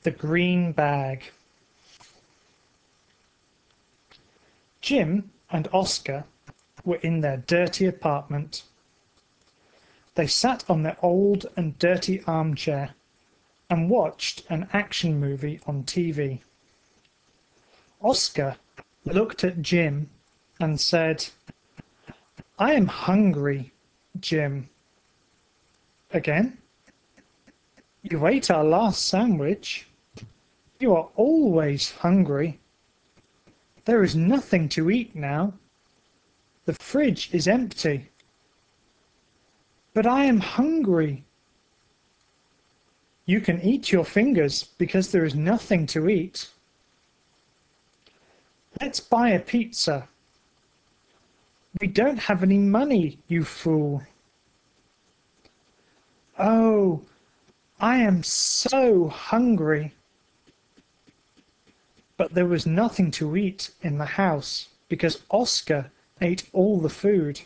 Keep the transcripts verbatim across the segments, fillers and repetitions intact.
The green bag. Jim and Oscar were in their dirty apartment. They sat on their old and dirty armchair and watched an action movie on T V. Oscar looked at Jim and said, "I am hungry, Jim." "Again? You ate our last sandwich. You are always hungry. There is nothing to eat now. The fridge is empty." "But I am hungry." "You can eat your fingers because there is nothing to eat." "Let's buy a pizza." "We don't have any money, you fool." "Oh, I am so hungry." But there was nothing to eat in the house because Oscar ate all the food.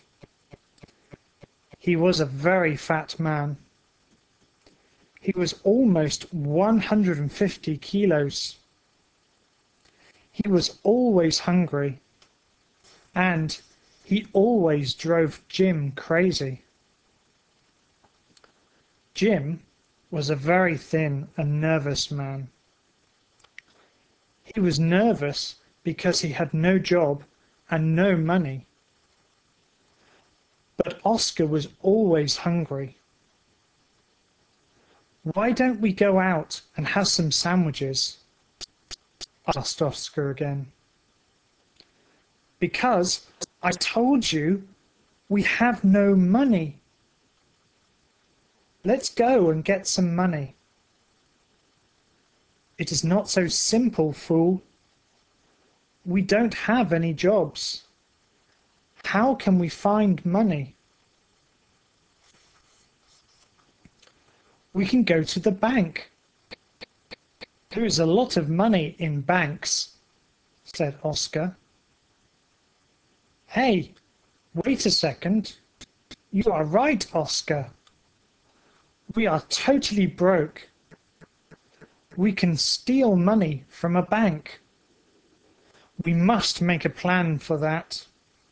He was a very fat man. He was almost one hundred fifty kilos. He was always hungry, and he always drove Jim crazy. Jim was a very thin and nervous man. He was nervous because he had no job and no money. But Oscar was always hungry. "Why don't we go out and have some sandwiches?" asked Oscar again. "Because I told you we have no money." "Let's go and get some money." "It is not so simple, fool. We don't have any jobs. How can we find money?" "We can go to the bank. There is a lot of money in banks," said Oscar. "Hey, wait a second. You are right, Oscar. We are totally broke. We can steal money from a bank. We must make a plan for that."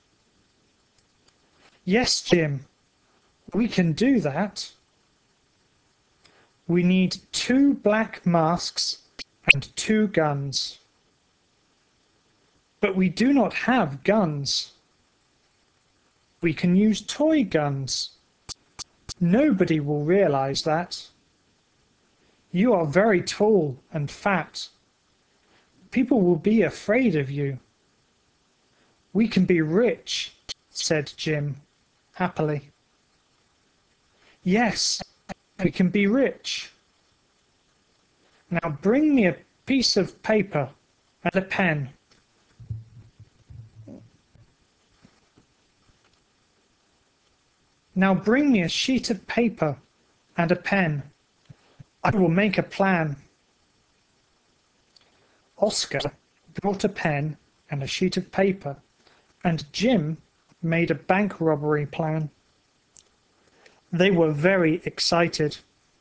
"Yes, Jim, we can do that. We need two black masks and two guns." "But we do not have guns." "We can use toy guns. Nobody will realize that. You are very tall and fat. People will be afraid of you." "We can be rich," said Jim happily. "Yes, we can be rich. Now bring me a piece of paper and a pen." "Now bring me a sheet of paper and a pen. I will make a plan." Oscar brought a pen and a sheet of paper, and Jim made a bank robbery plan. They were very excited.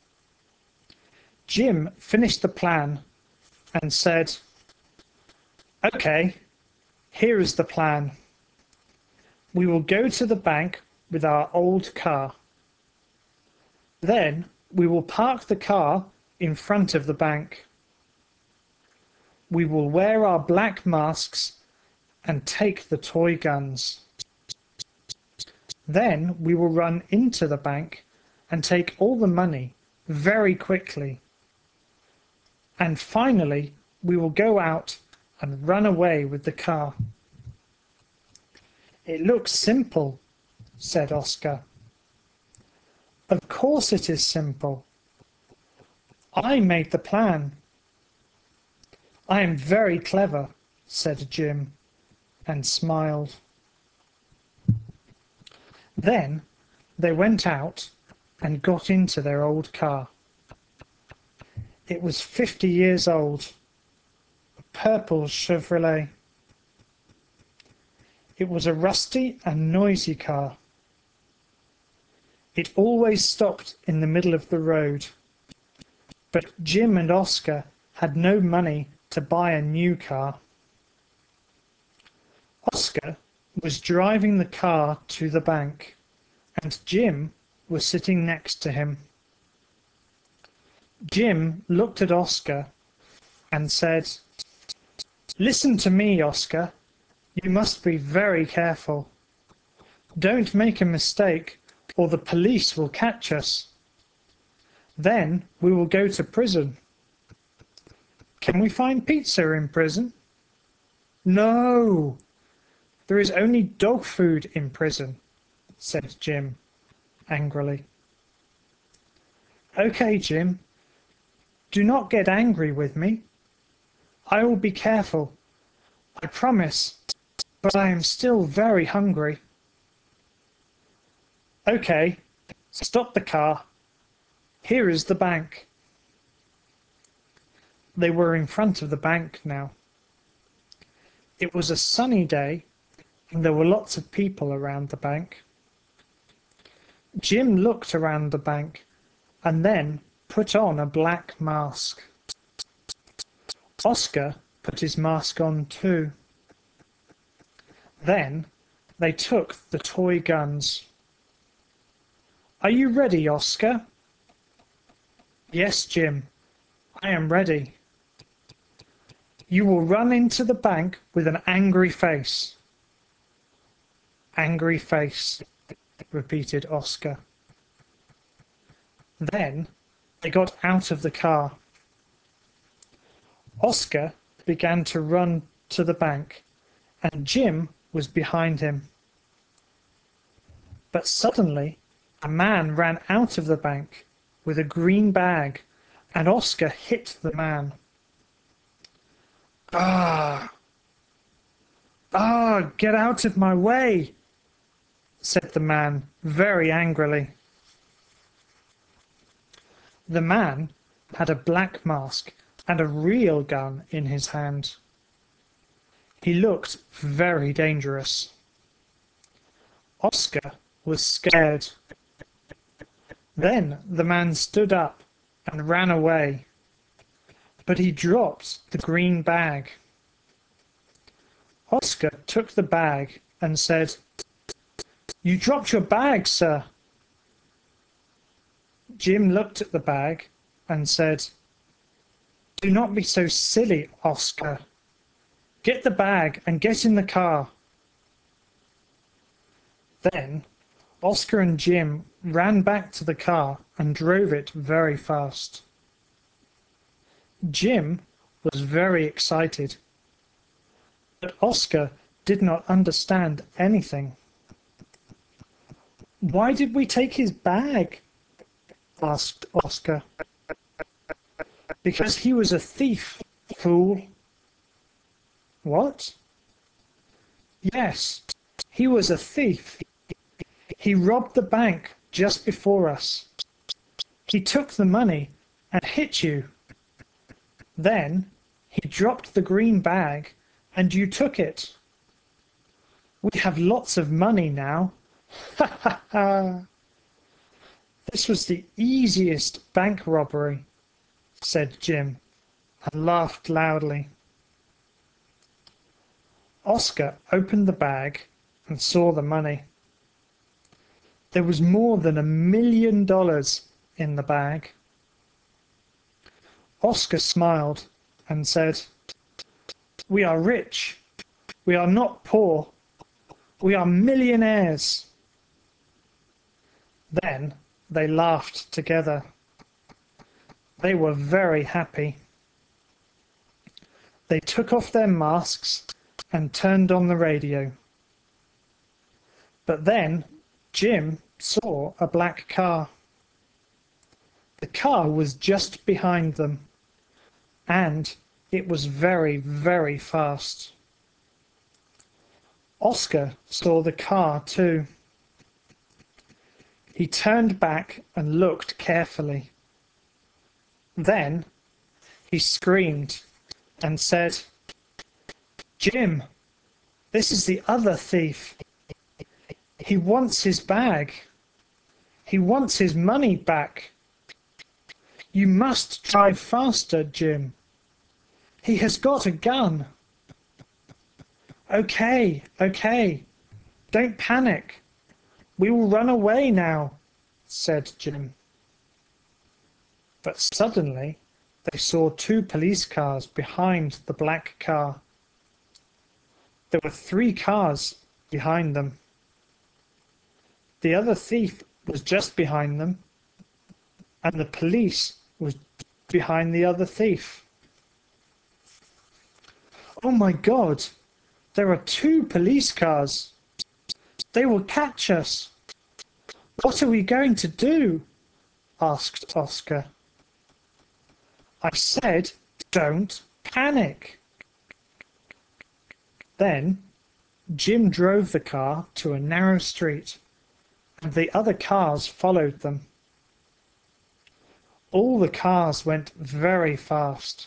Jim finished the plan and said, "Okay, here is the plan. We will go to the bank with our old car. Then we will park the car in front of the bank. We will wear our black masks and take the toy guns. Then we will run into the bank and take all the money very quickly. And finally, we will go out and run away with the car." "It looks simple," said Oscar. "Of course it is simple. I made the plan." "I am very clever," said Jim, and smiled. Then they went out and got into their old car. It was fifty years old, a purple Chevrolet. It was a rusty and noisy car. It always stopped in the middle of the road, but Jim and Oscar had no money to buy a new car. Oscar was driving the car to the bank, and Jim was sitting next to him. Jim looked at Oscar and said, "Listen to me, Oscar. You must be very careful. Don't make a mistake or the police will catch us. Then we will go to prison." "Can we find pizza in prison?" "No, there is only dog food in prison," said Jim angrily. "Okay, Jim, do not get angry with me. I will be careful, I promise, but I am still very hungry." "Okay, stop the car. Here is the bank." They were in front of the bank now. It was a sunny day and there were lots of people around the bank. Jim looked around the bank and then put on a black mask. Oscar put his mask on too. Then they took the toy guns. "Are you ready, Oscar?" "Yes, Jim, I am ready." "You will run into the bank with an angry face." "Angry face," repeated Oscar. Then they got out of the car. Oscar began to run to the bank, and Jim was behind him. But suddenly a man ran out of the bank with a green bag, and Oscar hit the man. "Ah! Ah! Get out of my way!" said the man very angrily. The man had a black mask and a real gun in his hand. He looked very dangerous. Oscar was scared. Then the man stood up and ran away, but he dropped the green bag. Oscar took the bag and said, "You dropped your bag, sir." Jim looked at the bag and said, "Do not be so silly, Oscar. Get the bag and get in the car." Then Oscar and Jim ran back to the car and drove it very fast. Jim was very excited, but Oscar did not understand anything. "Why did we take his bag?" asked Oscar. "Because he was a thief, fool." "What?" "Yes, he was a thief. He robbed the bank just before us. He took the money and hit you. Then he dropped the green bag and you took it. We have lots of money now. Ha ha ha." "This was the easiest bank robbery," said Jim, and laughed loudly. Oscar opened the bag and saw the money. There was more than a million dollars in the bag. Oscar smiled and said, "We are rich. We are not poor. We are millionaires." Then they laughed together. They were very happy. They took off their masks and turned on the radio. But then Jim saw a black car. The car was just behind them, and it was very, very fast. Oscar saw the car too. He turned back and looked carefully. Then he screamed and said, "Jim, this is the other thief. He wants his bag. He wants his money back. You must drive faster, Jim." He has got a gun. Okay, okay. Don't panic. We will run away now, said Jim. But suddenly they saw two police cars behind the black car. There were three cars behind them. The other thief was just behind them, and the police was behind the other thief. Oh my God, there are two police cars. They will catch us. What are we going to do? Asked Oscar. I said, don't panic. Then Jim drove the car to a narrow street, and the other cars followed them. All the cars went very fast.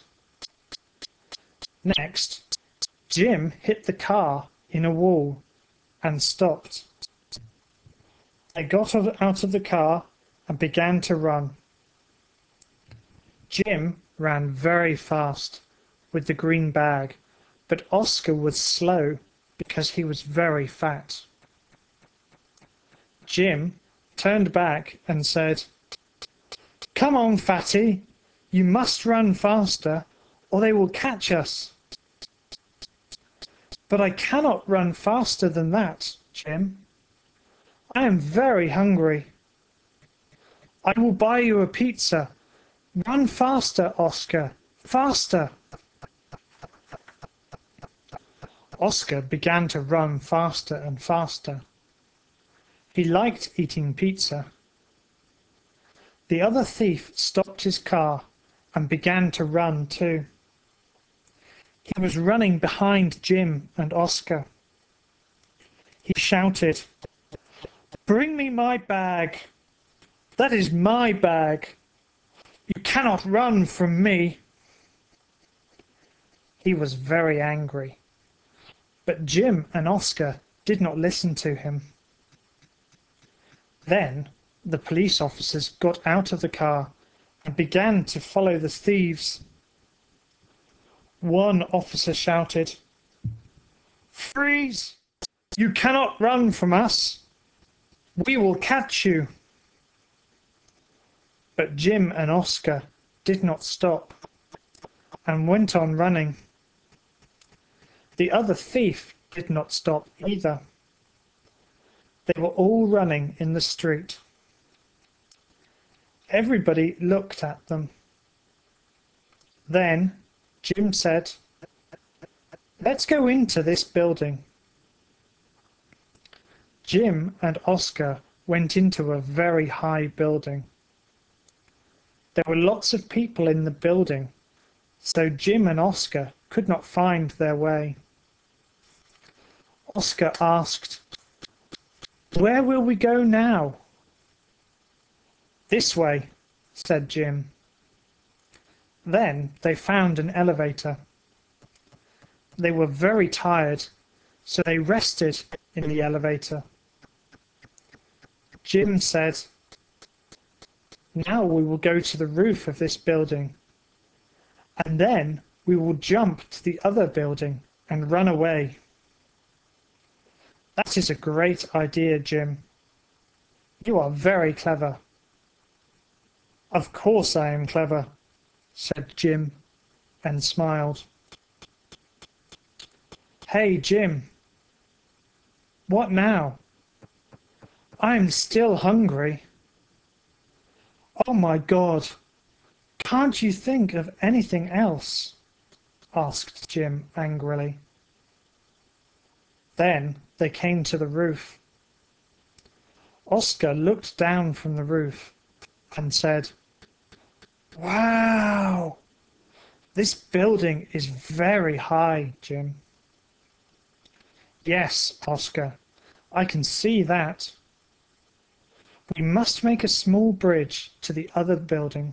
Next, Jim hit the car in a wall and stopped. They got out of the car and began to run. Jim ran very fast with the green bag, but Oscar was slow because he was very fat. Jim turned back and said, "Come on, fatty, you must run faster or they will catch us." "But I cannot run faster than that, Jim. I am very hungry." "I will buy you a pizza. Run faster, Oscar, faster." Oscar began to run faster and faster. He liked eating pizza. The other thief stopped his car and began to run too. He was running behind Jim and Oscar. He shouted, "Bring me my bag. That is my bag. You cannot run from me." He was very angry, but Jim and Oscar did not listen to him. Then the police officers got out of the car and began to follow the thieves. One officer shouted, "Freeze! You cannot run from us. We will catch you." But Jim and Oscar did not stop and went on running. The other thief did not stop either. They were all running in the street. Everybody looked at them. Then Jim said, "Let's go into this building." Jim and Oscar went into a very high building. There were lots of people in the building, so Jim and Oscar could not find their way. Oscar asked, "Where will we go now?" "This way," said Jim. Then they found an elevator. They were very tired, so they rested in the elevator. Jim said, "Now we will go to the roof of this building, and then we will jump to the other building and run away." "That is a great idea, Jim. You are very clever." "Of course I am clever," said Jim and smiled. "Hey, Jim." "What now?" "I'm still hungry." "Oh my God, can't you think of anything else?" asked Jim angrily. Then they came to the roof. Oscar looked down from the roof and said, "Wow, this building is very high, Jim." "Yes, Oscar, I can see that. We must make a small bridge to the other building.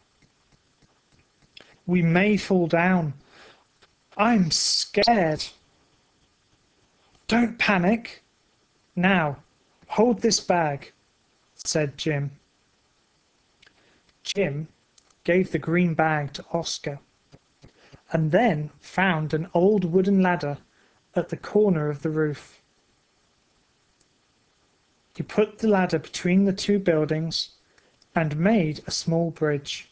We may fall down. I'm scared." "Don't panic. Now, hold this bag," said Jim. Jim gave the green bag to Oscar, and then found an old wooden ladder at the corner of the roof. He put the ladder between the two buildings and made a small bridge.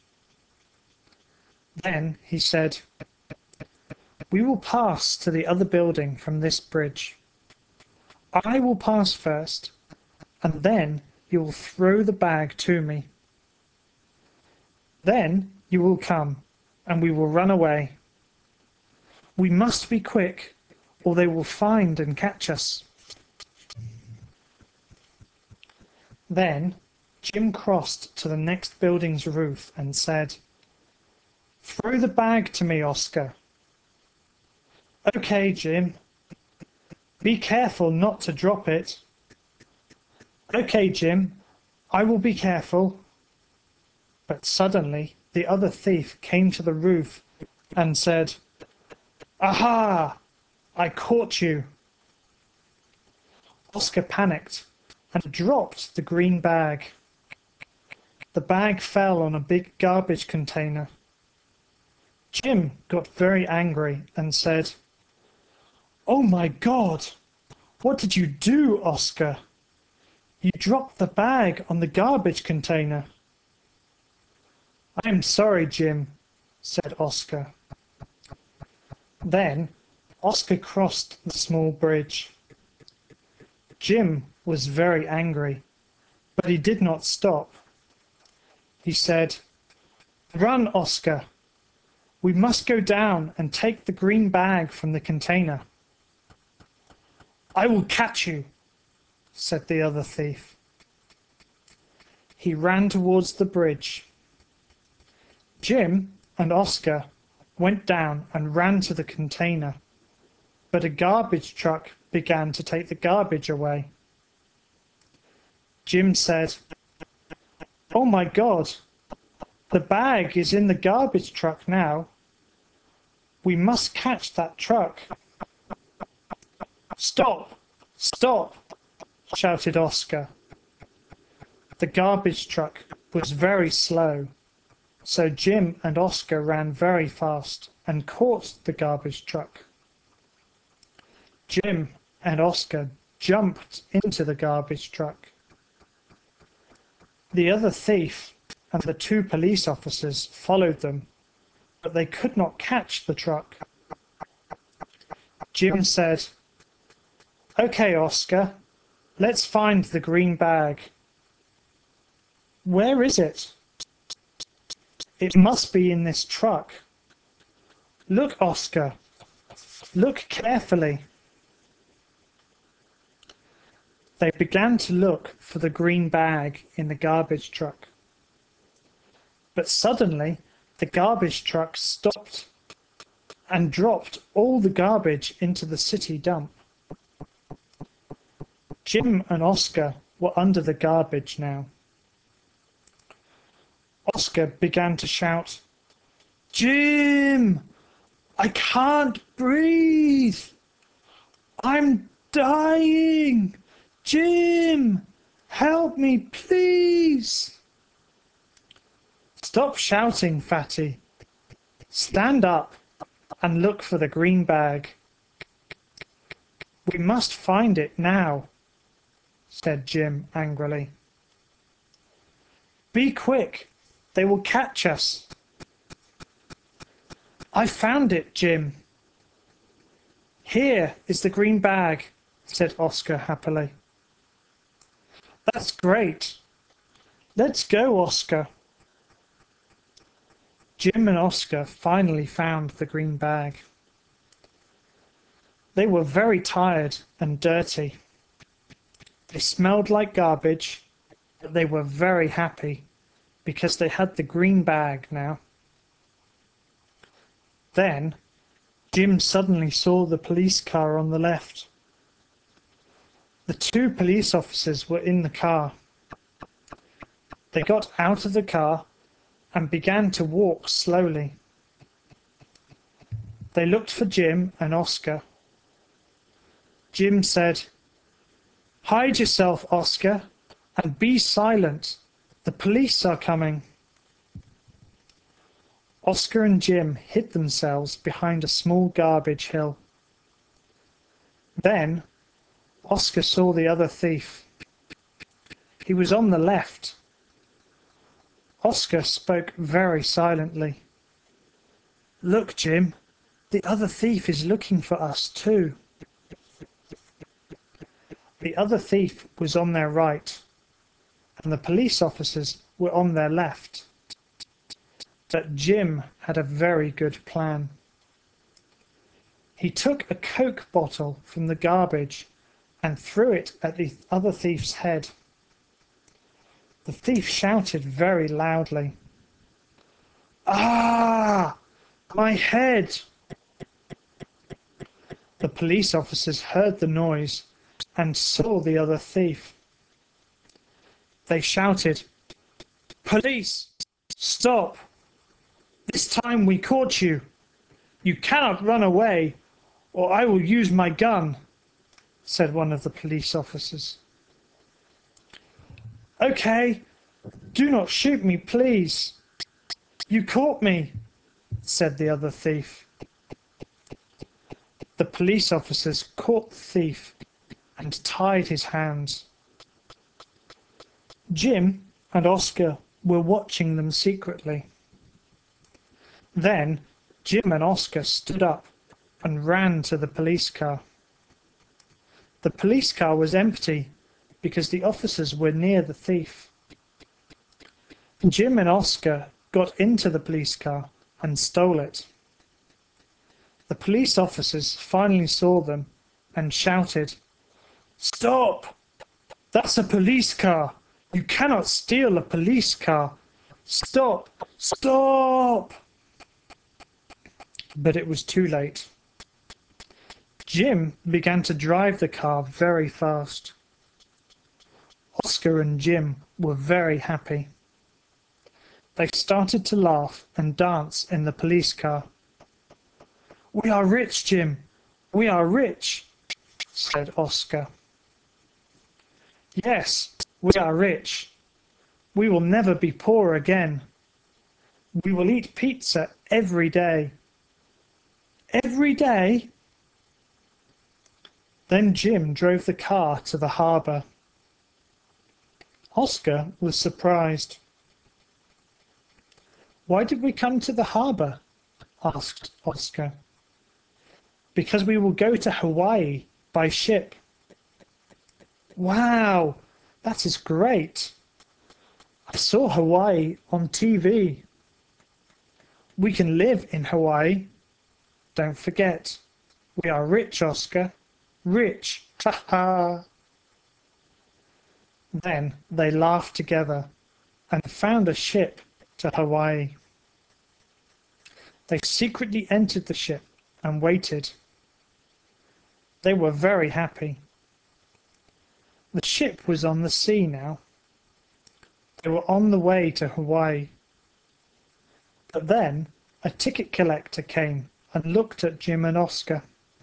Then he said, "We will pass to the other building from this bridge. I will pass first, and then you will throw the bag to me. Then you will come, and we will run away. We must be quick, or they will find and catch us." Then Jim crossed to the next building's roof and said, "Throw the bag to me, Oscar." "Okay, Jim. Be careful not to drop it." "Okay, Jim, I will be careful." But suddenly the other thief came to the roof and said, "Aha! I caught you." Oscar panicked and dropped the green bag. The bag fell on a big garbage container. Jim got very angry and said, "Oh my God! What did you do, Oscar? You dropped the bag on the garbage container." "I am sorry, Jim," said Oscar. Then Oscar crossed the small bridge. Jim was very angry, but he did not stop. He said, "Run, Oscar. We must go down and take the green bag from the container." "I will catch you," said the other thief. He ran towards the bridge. Jim and Oscar went down and ran to the container, but a garbage truck began to take the garbage away. Jim said, "Oh my God, the bag is in the garbage truck now. We must catch that truck." "Stop! Stop!" shouted Oscar. The garbage truck was very slow, so Jim and Oscar ran very fast and caught the garbage truck. Jim and Oscar jumped into the garbage truck. The other thief and the two police officers followed them, but they could not catch the truck. Jim said, "Okay, Oscar, let's find the green bag." "Where is it?" "It must be in this truck." "Look, Oscar. Look carefully." They began to look for the green bag in the garbage truck. But suddenly the garbage truck stopped and dropped all the garbage into the city dump. Jim and Oscar were under the garbage now. Oscar began to shout, "Jim! I can't breathe! I'm dying! Jim! Help me, please!" "Stop shouting, Fatty. Stand up and look for the green bag. We must find it now," said Jim angrily. "Be quick, they will catch us." "I found it, Jim." "Here is the green bag," said Oscar happily. "That's great. Let's go, Oscar." Jim and Oscar finally found the green bag. They were very tired and dirty. They smelled like garbage, but they were very happy because they had the green bag now. Then Jim suddenly saw the police car on the left. The two police officers were in the car. They got out of the car and began to walk slowly. They looked for Jim and Oscar. Jim said, "Hide yourself, Oscar, and be silent. The police are coming." Oscar and Jim hid themselves behind a small garbage hill. Then Oscar saw the other thief. He was on the left. Oscar spoke very silently. "Look, Jim, the other thief is looking for us too." The other thief was on their right, and the police officers were on their left. But Jim had a very good plan. He took a Coke bottle from the garbage and threw it at the other thief's head. The thief shouted very loudly, "Ah! My head!" The police officers heard the noise and saw the other thief. They shouted, "Police! Stop! This time we caught you. You cannot run away, or I will use my gun," said one of the police officers. "Okay, do not shoot me, please. You caught me," said the other thief. The police officers caught the thief and tied his hands. Jim and Oscar were watching them secretly. Then Jim and Oscar stood up and ran to the police car. The police car was empty because the officers were near the thief. Jim and Oscar got into the police car and stole it. The police officers finally saw them and shouted, "Stop! That's a police car! You cannot steal a police car! Stop! Stop!" But it was too late. Jim began to drive the car very fast. Oscar and Jim were very happy. They started to laugh and dance in the police car. "We are rich, Jim! We are rich!" said Oscar. "Yes, we are rich. We will never be poor again. We will eat pizza every day." "Every day?" Then Jim drove the car to the harbour. Oscar was surprised. "Why did we come to the harbour?" asked Oscar. "Because we will go to Hawaii by ship." "Wow, that is great. I saw Hawaii on T V. We can live in Hawaii. Don't forget, we are rich, Oscar. Rich, ha ha." Then they laughed together and found a ship to Hawaii. They secretly entered the ship and waited. They were very happy. The ship was on the sea now. They were on the way to Hawaii. But then a ticket collector came and looked at Jim and Oscar.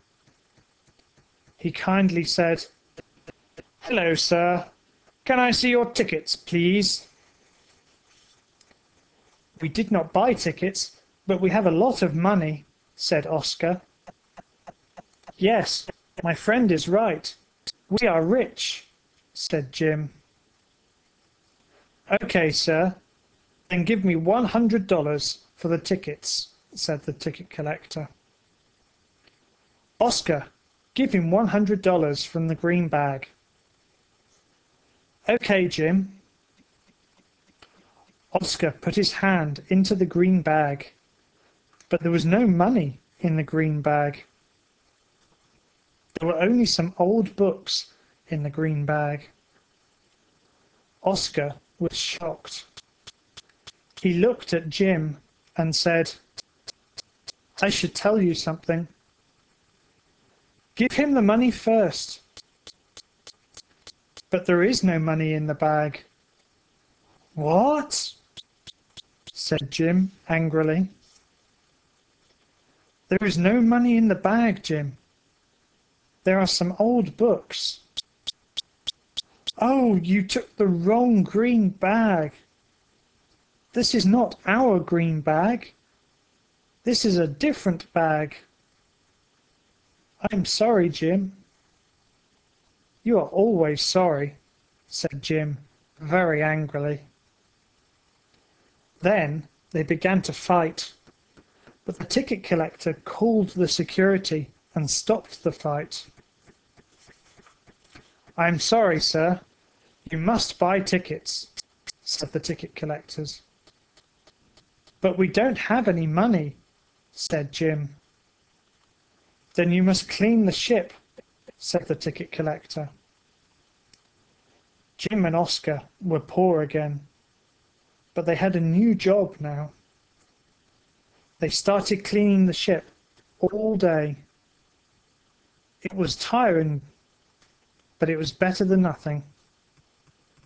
He kindly said, "Hello, sir. Can I see your tickets, please?" "We did not buy tickets, but we have a lot of money," said Oscar. "Yes, my friend is right. We are rich," said Jim. "Okay, sir. Then give me one hundred dollars for the tickets," said the ticket collector. "Oscar, give him one hundred dollars from the green bag." "Okay, Jim." Oscar put his hand into the green bag, but there was no money in the green bag. There were only some old books in the green bag. Oscar was shocked. He looked at Jim and said, "I should tell you something. Give him the money first." "But there is no money in the bag." "What?" said Jim angrily. "There is no money in the bag, Jim. There are some old books." "Oh, you took the wrong green bag. This is not our green bag. This is a different bag. I'm sorry, Jim. You are always sorry, said Jim, very angrily. Then they began to fight, but the ticket collector called the security and stopped the fight. I'm sorry, sir. You must buy tickets, said the ticket collectors. But we don't have any money, said Jim. Then you must clean the ship, said the ticket collector. Jim and Oscar were poor again, but they had a new job now. They started cleaning the ship all day. It was tiring, but it was better than nothing.